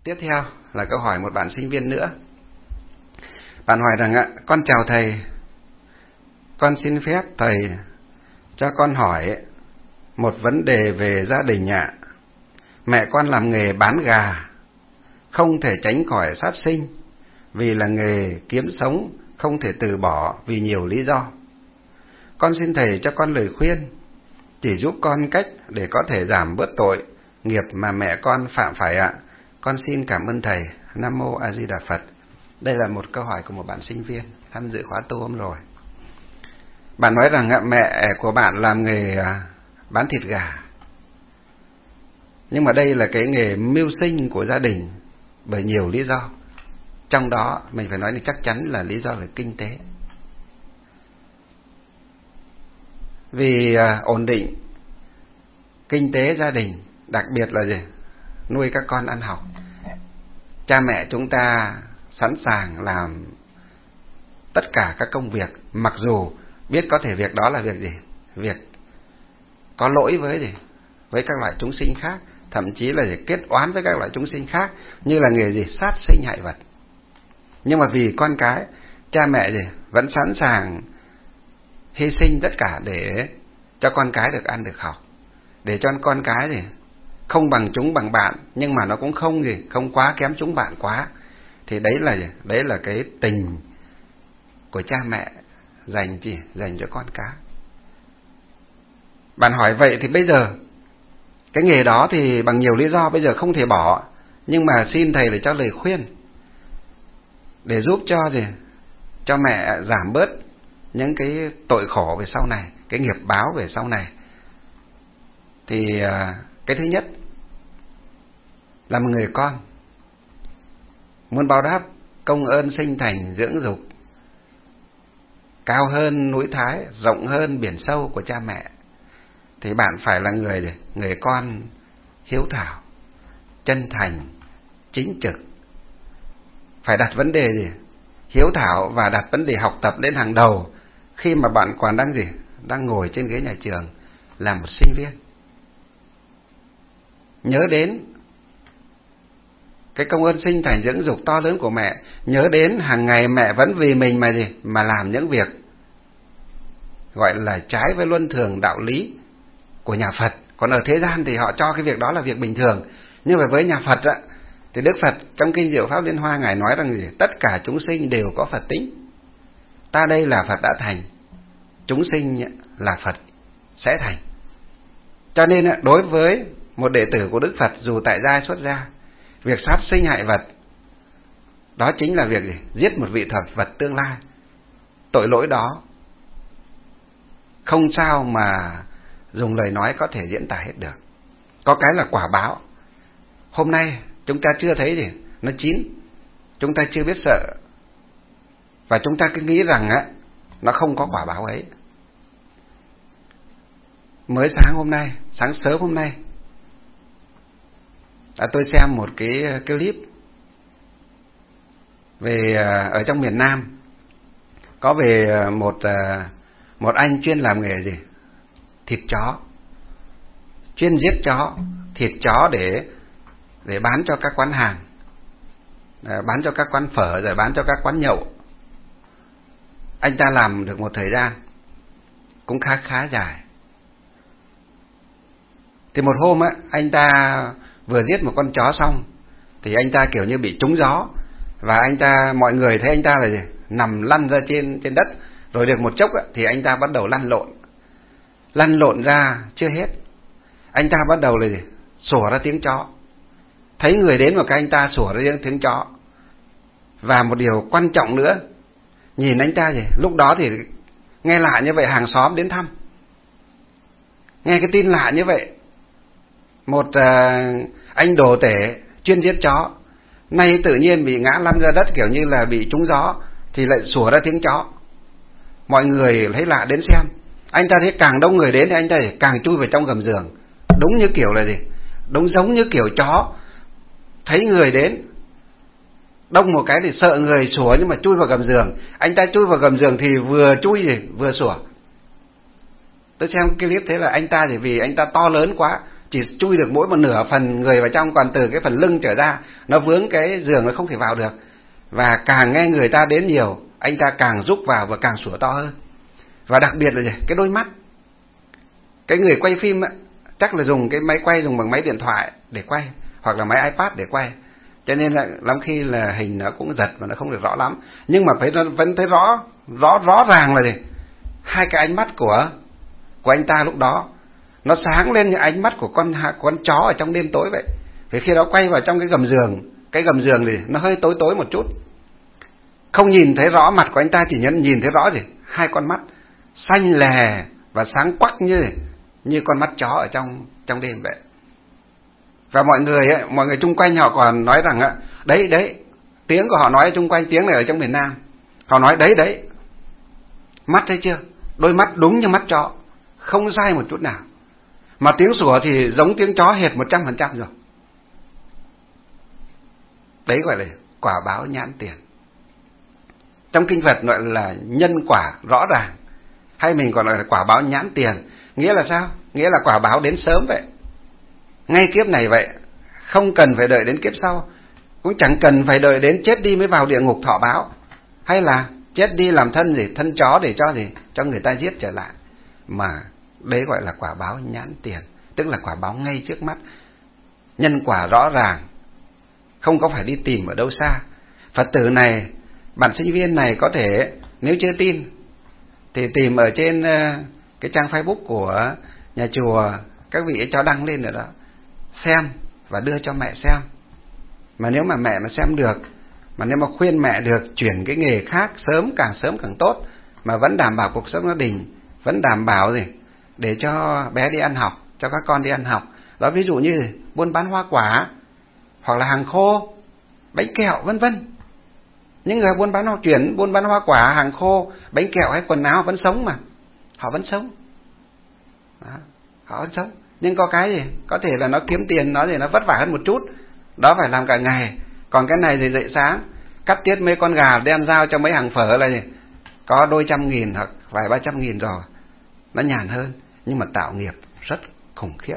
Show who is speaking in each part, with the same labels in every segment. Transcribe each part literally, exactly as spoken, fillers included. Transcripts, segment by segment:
Speaker 1: Tiếp theo là câu hỏi một bạn sinh viên nữa. Bạn hỏi rằng ạ, con chào thầy, con xin phép thầy cho con hỏi một vấn đề về gia đình ạ. Mẹ con làm nghề bán gà, không thể tránh khỏi sát sinh, vì là nghề kiếm sống, không thể từ bỏ vì nhiều lý do. Con xin thầy cho con lời khuyên, chỉ giúp con cách để có thể giảm bớt tội nghiệp mà mẹ con phạm phải ạ. Con xin cảm ơn thầy. Nam Mô A Di Đà Phật. Đây là một câu hỏi của một bạn sinh viên tham dự khóa tu hôm rồi. Bạn nói rằng mẹ của bạn làm nghề bán thịt gà, nhưng mà đây là cái nghề mưu sinh của gia đình bởi nhiều lý do. Trong đó mình phải nói là chắc chắn là lý do về kinh tế. Vì ổn định kinh tế gia đình, đặc biệt là gì? Nuôi các con ăn học. Cha mẹ chúng ta sẵn sàng làm tất cả các công việc, mặc dù biết có thể việc đó là việc gì? Việc có lỗi với gì? Với các loại chúng sinh khác, thậm chí là kết oán với các loại chúng sinh khác, như là nghề gì? Sát sinh hại vật. Nhưng mà vì con cái, cha mẹ gì? Vẫn sẵn sàng hy sinh tất cả để cho con cái được ăn được học, để cho con cái gì? Không bằng chúng bằng bạn, nhưng mà nó cũng không gì, không quá kém chúng bạn quá. Thì đấy là gì? Đấy là cái tình của cha mẹ dành gì? Dành cho con cái. Bạn hỏi vậy thì bây giờ cái nghề đó thì bằng nhiều lý do bây giờ không thể bỏ, nhưng mà xin thầy để cho lời khuyên để giúp cho gì? Cho mẹ giảm bớt những cái tội khổ về sau này, cái nghiệp báo về sau này. Thì cái thứ nhất là một người con muốn báo đáp công ơn sinh thành dưỡng dục cao hơn núi Thái, rộng hơn biển sâu của cha mẹ, thì bạn phải là người người con hiếu thảo, chân thành, chính trực. Phải đặt vấn đề gì? Hiếu thảo và đặt vấn đề học tập lên hàng đầu khi mà bạn còn đang gì? Đang ngồi trên ghế nhà trường là một sinh viên. Nhớ đến cái công ơn sinh thành dưỡng dục to lớn của mẹ, nhớ đến hàng ngày mẹ vẫn vì mình mà gì? Mà làm những việc gọi là trái với luân thường đạo lý của nhà Phật. Còn ở thế gian thì họ cho cái việc đó là việc bình thường. Nhưng mà với nhà Phật á, thì Đức Phật trong Kinh Diệu Pháp Liên Hoa Ngài nói rằng gì? Tất cả chúng sinh đều có Phật tính. Ta đây là Phật đã thành, chúng sinh là Phật sẽ thành. Cho nên đối với một đệ tử của Đức Phật, dù tại gia xuất gia, việc sát sinh hại vật đó chính là việc gì? Giết một vị thật vật tương lai. Tội lỗi đó không sao mà dùng lời nói có thể diễn tả hết được. Có cái là quả báo. Hôm nay chúng ta chưa thấy gì, nó chín, chúng ta chưa biết sợ, và chúng ta cứ nghĩ rằng á nó không có quả báo ấy. Mới sáng hôm nay, sáng sớm hôm nay, à, tôi xem một cái clip về ở trong miền Nam, có về một một anh chuyên làm nghề gì? Thịt chó, chuyên giết chó, thịt chó để để bán cho các quán hàng, bán cho các quán phở, rồi bán cho các quán nhậu. Anh ta làm được một thời gian cũng khá khá dài. Thì một hôm á, anh ta vừa giết một con chó xong thì anh ta kiểu như bị trúng gió, và anh ta mọi người thấy anh ta là gì? Nằm lăn ra trên trên đất. Rồi được một chốc á, thì anh ta bắt đầu lăn lộn. Lăn lộn ra chưa hết, anh ta bắt đầu là gì? Sủa ra tiếng chó. Thấy người đến một cái anh ta sủa ra tiếng chó. Và một điều quan trọng nữa, nhìn anh ta gì? Lúc đó thì nghe lạ như vậy, hàng xóm đến thăm. Nghe cái tin lạ như vậy, một uh, anh đồ tể chuyên giết chó nay tự nhiên bị ngã lăn ra đất kiểu như là bị trúng gió, thì lại sủa ra tiếng chó. Mọi người thấy lạ đến xem. Anh ta thấy càng đông người đến thì anh ta càng chui vào trong gầm giường. Đúng như kiểu là gì? Đúng giống như kiểu chó thấy người đến đông một cái thì sợ người sủa, nhưng mà chui vào gầm giường. Anh ta chui vào gầm giường thì vừa chui gì vừa sủa. Tôi xem cái clip thế là anh ta thì vì anh ta to lớn quá chỉ chui được mỗi một nửa phần người vào trong, còn từ cái phần lưng trở ra nó vướng cái giường, nó không thể vào được. Và càng nghe người ta đến nhiều, anh ta càng rúc vào và càng sủa to hơn. Và đặc biệt là gì? Cái đôi mắt. Cái người quay phim ấy, chắc là dùng cái máy quay, dùng bằng máy điện thoại để quay, hoặc là máy iPad để quay, cho nên là lắm khi là hình nó cũng giật và nó không được rõ lắm. Nhưng mà phải vẫn thấy rõ rõ rõ ràng là gì? Hai cái ánh mắt của của anh ta lúc đó nó sáng lên như ánh mắt của con con chó ở trong đêm tối vậy. Vì khi đó quay vào trong cái gầm giường, cái gầm giường thì nó hơi tối tối một chút, không nhìn thấy rõ mặt của anh ta, chỉ nhận nhìn thấy rõ gì? Hai con mắt xanh lè và sáng quắc như như con mắt chó ở trong trong đêm vậy. Và mọi người ấy, mọi người chung quanh họ còn nói rằng á, đấy đấy, tiếng của họ nói chung quanh, tiếng này ở trong miền Nam, họ nói đấy đấy, mắt thấy chưa, đôi mắt đúng như mắt chó, không sai một chút nào, mà tiếng sủa thì giống tiếng chó hệt một trăm phần trăm rồi. Đấy gọi là quả báo nhãn tiền. Trong kinh Phật gọi là nhân quả rõ ràng, hay mình còn gọi là quả báo nhãn tiền. Nghĩa là sao? Nghĩa là quả báo đến sớm vậy, ngay kiếp này vậy, không cần phải đợi đến kiếp sau, cũng chẳng cần phải đợi đến chết đi mới vào địa ngục thọ báo, hay là chết đi làm thân gì, thân chó để cho gì, cho người ta giết trở lại. Mà đấy gọi là quả báo nhãn tiền, tức là quả báo ngay trước mắt, nhân quả rõ ràng, không có phải đi tìm ở đâu xa. Phật tử này, bạn sinh viên này có thể nếu chưa tin thì tìm ở trên cái trang Facebook của nhà chùa, các vị ấy cho đăng lên rồi đó, xem và đưa cho mẹ xem. Mà nếu mà mẹ mà xem được, mà nếu mà khuyên mẹ được chuyển cái nghề khác sớm, càng sớm càng tốt, mà vẫn đảm bảo cuộc sống gia đình, vẫn đảm bảo gì để cho bé đi ăn học, cho các con đi ăn học. Đó, ví dụ như buôn bán hoa quả, hoặc là hàng khô, bánh kẹo vân vân. Những người buôn bán hoa chuyển, buôn bán hoa quả, hàng khô, bánh kẹo hay quần áo vẫn sống mà, họ vẫn sống. Đó, họ vẫn sống. Nhưng có cái gì, có thể là nó kiếm tiền, nó thì nó vất vả hơn một chút, đó phải làm cả ngày. Còn cái này thì dậy sáng cắt tiết mấy con gà đem giao cho mấy hàng phở là gì, có đôi trăm nghìn hoặc vài ba trăm nghìn rồi, nó nhàn hơn, nhưng mà tạo nghiệp rất khủng khiếp.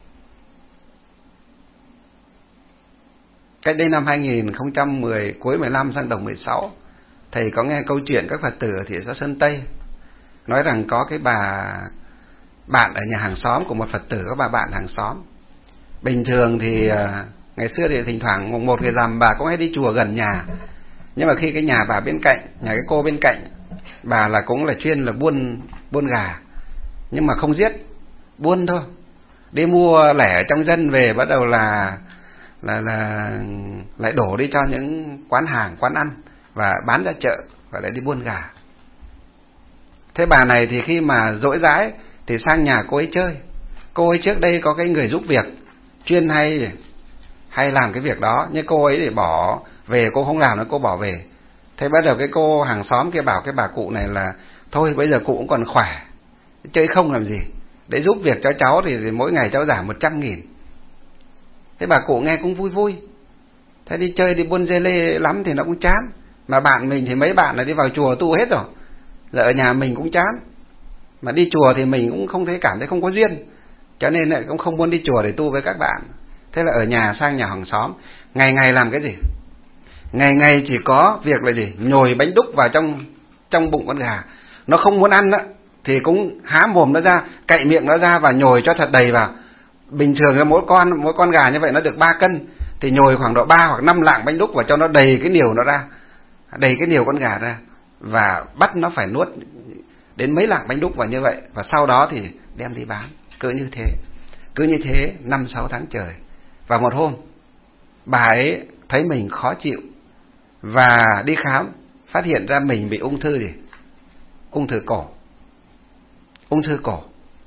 Speaker 1: Cách đây năm hai nghìn không trăm mười, cuối mười lăm sang đầu mười sáu, thầy có nghe câu chuyện các Phật tử ở thị xã Sơn Tây nói rằng có cái bà bạn ở nhà hàng xóm của một Phật tử, có bà bạn hàng xóm. Bình thường thì ngày xưa thì thỉnh thoảng mùng một ngày rằm bà cũng hay đi chùa gần nhà, nhưng mà khi cái nhà bà bên cạnh, nhà cái cô bên cạnh, bà là cũng là chuyên là buôn buôn gà, nhưng mà không giết, buôn thôi, đi mua lẻ trong dân về, bắt đầu là là là lại đổ đi cho những quán hàng, quán ăn và bán ra chợ, và lại đi buôn gà. Thế bà này thì khi mà rỗi rãi thì sang nhà cô ấy chơi. Cô ấy trước đây có cái người giúp việc chuyên hay hay làm cái việc đó, nhưng cô ấy thì bỏ về, cô không làm nữa, cô bỏ về. Thế bắt đầu cái cô hàng xóm kia bảo cái bà cụ này là thôi bây giờ cụ cũng còn khỏe, chơi không làm gì, để giúp việc cho cháu thì, thì mỗi ngày cháu giảm một trăm nghìn. Thế bà cụ nghe cũng vui vui. Thế đi chơi, đi buôn dê lê lắm thì nó cũng chán. Mà bạn mình thì mấy bạn là đi vào chùa tu hết rồi, giờ ở nhà mình cũng chán. Mà đi chùa thì mình cũng không thấy, cảm thấy không có duyên, cho nên lại cũng không muốn đi chùa để tu với các bạn. Thế là ở nhà sang nhà hàng xóm, ngày ngày làm cái gì? Ngày ngày chỉ có việc là gì? Nhồi bánh đúc vào trong trong bụng con gà. Nó không muốn ăn đó thì cũng há mồm nó ra, cạy miệng nó ra và nhồi cho thật đầy vào. Bình thường là mỗi con mỗi con gà như vậy nó được ba cân, thì nhồi khoảng độ ba hoặc năm lạng bánh đúc vào cho nó đầy cái niều nó ra, đầy cái niều con gà ra, và bắt nó phải nuốt đến mấy lạng bánh đúc vào như vậy, và sau đó thì đem đi bán. Cứ như thế, cứ như thế năm sáu tháng trời. Và một hôm bà ấy thấy mình khó chịu và đi khám, phát hiện ra mình bị ung thư gì? Ung thư cổ. Ung thư cổ.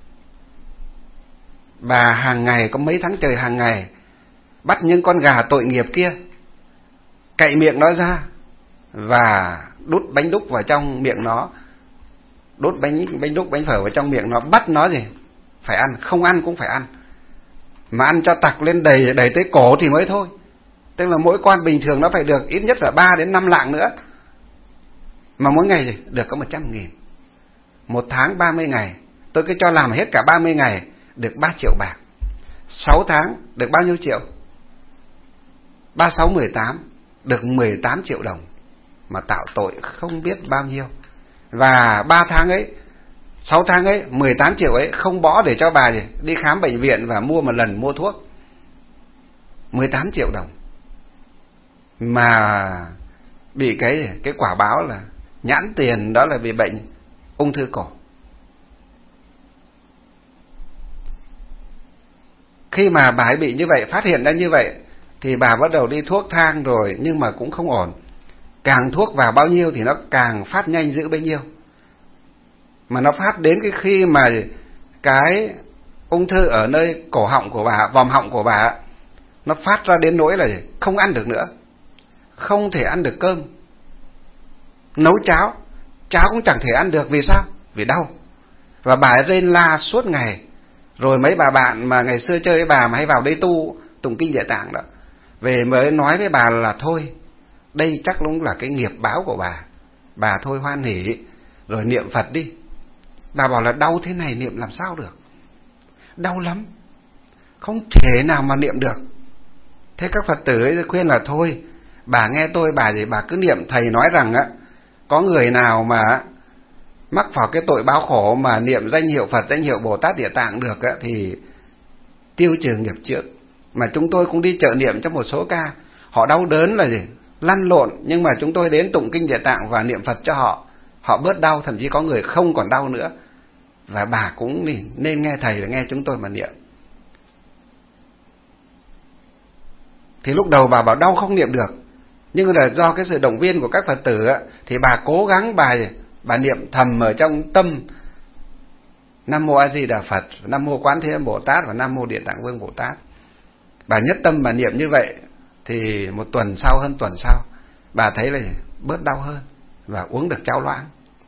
Speaker 1: Bà hàng ngày, có mấy tháng trời hàng ngày bắt những con gà tội nghiệp kia, cạy miệng nó ra và đút bánh đúc vào trong miệng nó, đút bánh bánh đúc bánh phở vào trong miệng nó, bắt nó gì phải ăn, không ăn cũng phải ăn, mà ăn cho tặc lên đầy đầy tới cổ thì mới thôi. Tức là mỗi con bình thường nó phải được ít nhất là ba đến năm lạng nữa, mà mỗi ngày gì được có một trăm nghìn. Một tháng ba mươi ngày, tôi cứ cho làm hết cả ba mươi ngày được ba triệu bạc. sáu tháng được bao nhiêu triệu? ba sáu mười tám được mười tám triệu đồng, mà tạo tội không biết bao nhiêu. Và ba tháng ấy, sáu tháng ấy, mười tám triệu ấy không bỏ để cho bà gì đi khám bệnh viện và mua một lần mua thuốc. mười tám triệu đồng mà bị cái cái quả báo là nhãn tiền, đó là bị bệnh ung thư cổ. Khi mà bà ấy bị như vậy, phát hiện ra như vậy, thì bà bắt đầu đi thuốc thang rồi, nhưng mà cũng không ổn. Càng thuốc vào bao nhiêu thì nó càng phát nhanh dữ bấy nhiêu. Mà nó phát đến cái khi mà cái ung thư ở nơi cổ họng của bà, vòm họng của bà, nó phát ra đến nỗi là không ăn được nữa, không thể ăn được cơm. Nấu cháo, cháo cũng chẳng thể ăn được. Vì sao? Vì đau. Và bà ấy rên la suốt ngày. Rồi mấy bà bạn mà ngày xưa chơi với bà mà hay vào đây tu tụng kinh Địa Tạng đó, về mới nói với bà là thôi, đây chắc cũng là cái nghiệp báo của bà, bà thôi hoan hỉ rồi niệm Phật đi. Bà bảo là đau thế này niệm làm sao được, đau lắm, không thể nào mà niệm được. Thế các Phật tử ấy khuyên là thôi, bà nghe tôi, bà gì bà cứ niệm. Thầy nói rằng á, có người nào mà mắc vào cái tội báo khổ mà niệm danh hiệu Phật, danh hiệu Bồ Tát Địa Tạng được á, thì tiêu trừ nghiệp trước. Mà chúng tôi cũng đi trợ niệm cho một số ca, họ đau đớn là gì, lăn lộn, nhưng mà chúng tôi đến tụng kinh Địa Tạng và niệm Phật cho họ, họ bớt đau, thậm chí có người không còn đau nữa. Và bà cũng nên nghe thầy và nghe chúng tôi mà niệm. Thì lúc đầu bà bảo đau không niệm được, nhưng là do cái sự động viên của các Phật tử á, thì bà cố gắng bà bà niệm thầm ở trong tâm Nam Mô A Di Đà Phật, Nam Mô Quán Thế Âm Bồ Tát và Nam Mô Địa Tạng Vương Bồ Tát. Bà nhất tâm bà niệm như vậy, thì một tuần sau, hơn tuần sau, bà thấy là bớt đau hơn và uống được cháo loãng.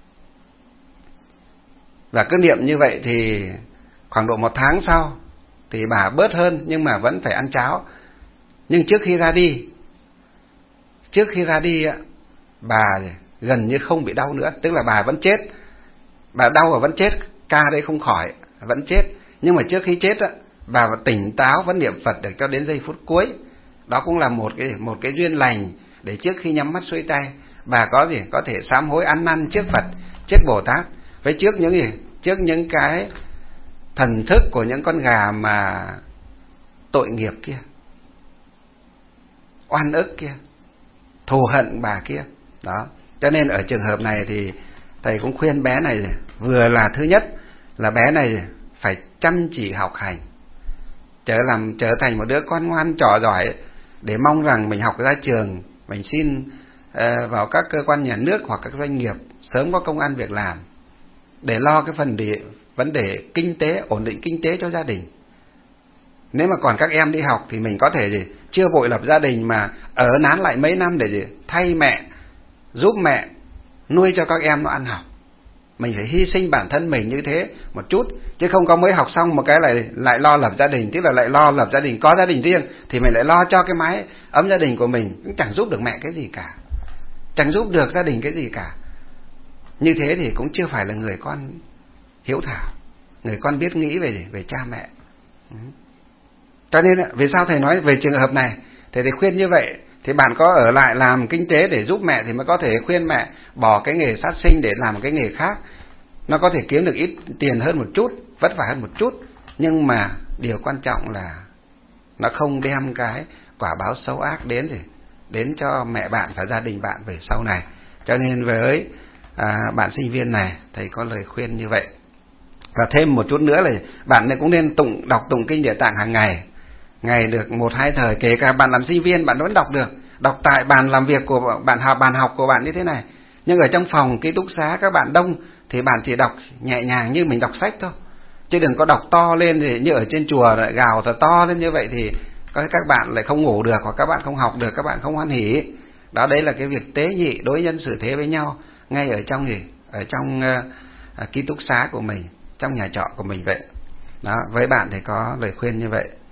Speaker 1: Và cứ niệm như vậy thì khoảng độ một tháng sau thì bà bớt hơn, nhưng mà vẫn phải ăn cháo. Nhưng trước khi ra đi, trước khi ra đi bà gần như không bị đau nữa. Tức là bà vẫn chết, bà đau và vẫn chết, ca đây không khỏi, vẫn chết. Nhưng mà trước khi chết bà tỉnh táo, vẫn niệm Phật được cho đến giây phút cuối. Đó cũng là một cái một cái duyên lành để trước khi nhắm mắt xuôi tay, bà có gì có thể sám hối ăn năn trước Phật, trước Bồ Tát, với trước những gì, trước những cái thần thức của những con gà mà tội nghiệp kia, oan ức kia, thù hận bà kia. Đó, cho nên ở trường hợp này thì thầy cũng khuyên bé này, vừa là thứ nhất là bé này phải chăm chỉ học hành, trở làm trở thành một đứa con ngoan trò giỏi, để mong rằng mình học ra trường, mình xin uh, vào các cơ quan nhà nước hoặc các doanh nghiệp sớm có công ăn việc làm, để lo cái phần địa, vấn đề kinh tế, ổn định kinh tế cho gia đình. Nếu mà còn các em đi học thì mình có thể gì chưa vội lập gia đình, mà ở nán lại mấy năm để gì thay mẹ, giúp mẹ nuôi cho các em nó ăn học. Mình phải hy sinh bản thân mình như thế một chút, chứ không có mới học xong một cái lại lại lo lập gia đình, tức là lại lo lập gia đình, có gia đình riêng thì mình lại lo cho cái mái ấm gia đình của mình, cũng chẳng giúp được mẹ cái gì cả, chẳng giúp được gia đình cái gì cả. Như thế thì cũng chưa phải là người con hiếu thảo, người con biết nghĩ về về cha mẹ. Cho nên vì sao thầy nói về trường hợp này, thầy thì khuyên như vậy. Thì bạn có ở lại làm kinh tế để giúp mẹ thì mới có thể khuyên mẹ bỏ cái nghề sát sinh để làm cái nghề khác. Nó có thể kiếm được ít tiền hơn một chút, vất vả hơn một chút, nhưng mà điều quan trọng là nó không đem cái quả báo xấu ác đến thì đến cho mẹ bạn và gia đình bạn về sau này. Cho nên với à, bạn sinh viên này, thầy có lời khuyên như vậy. Và thêm một chút nữa là bạn này cũng nên tụng đọc tụng kinh Địa Tạng hàng ngày, ngày được một hai thời. Kể cả bạn làm sinh viên bạn vẫn đọc được, đọc tại bàn làm việc của bạn, học bàn học của bạn như thế này. Nhưng ở trong phòng ký túc xá các bạn đông thì bạn chỉ đọc nhẹ nhàng như mình đọc sách thôi, chứ đừng có đọc to lên thì như ở trên chùa lại gào thật to lên như vậy thì các bạn lại không ngủ được, hoặc các bạn không học được, các bạn không hoan hỉ. Đó, đấy là cái việc tế nhị, đối nhân xử thế với nhau ngay ở trong gì ở trong uh, ký túc xá của mình, trong nhà trọ của mình vậy. Đó, với bạn thì có lời khuyên như vậy.